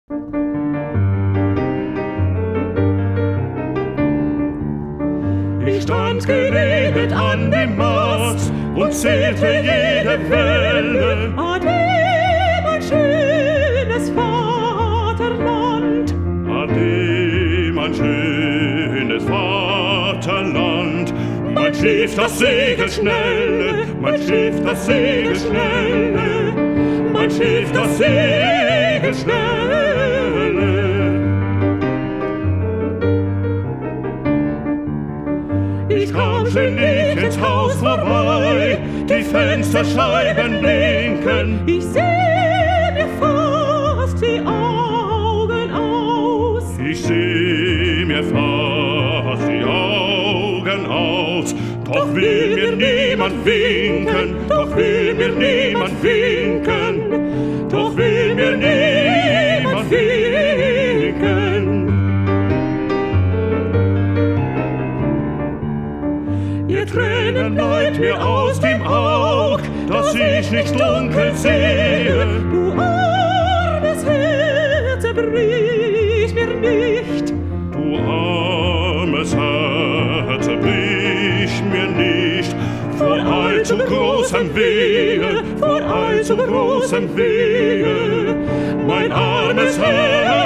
Ich stand geredet an dem Mast und zählte jede Welle. Ade, mein schönes Vaterland. Ade, mein schönes Vaterland. Mein Schiff, das Segel schnelle, mein Schiff, das Segel schnelle, mein Schiff, das Segel schnelle. Ich kam genieg ins Haus vorbei, die Fensterscheiben blinken. Ich seh mir fast die Augen aus. Ich seh mir fast die Augen aus. Doch will mir niemand winken, doch will mir niemand winken, doch will mir niemand winken. Ihr Tränen bleibt mir aus dem Aug, dass ich nicht dunkel sehe. Du armes Herz, zerbrich mir nicht. Du armes Herz, zerbrich mir nicht. Vor allzu großem Wehe, vor allzu großem Wehe, mein armes Herz.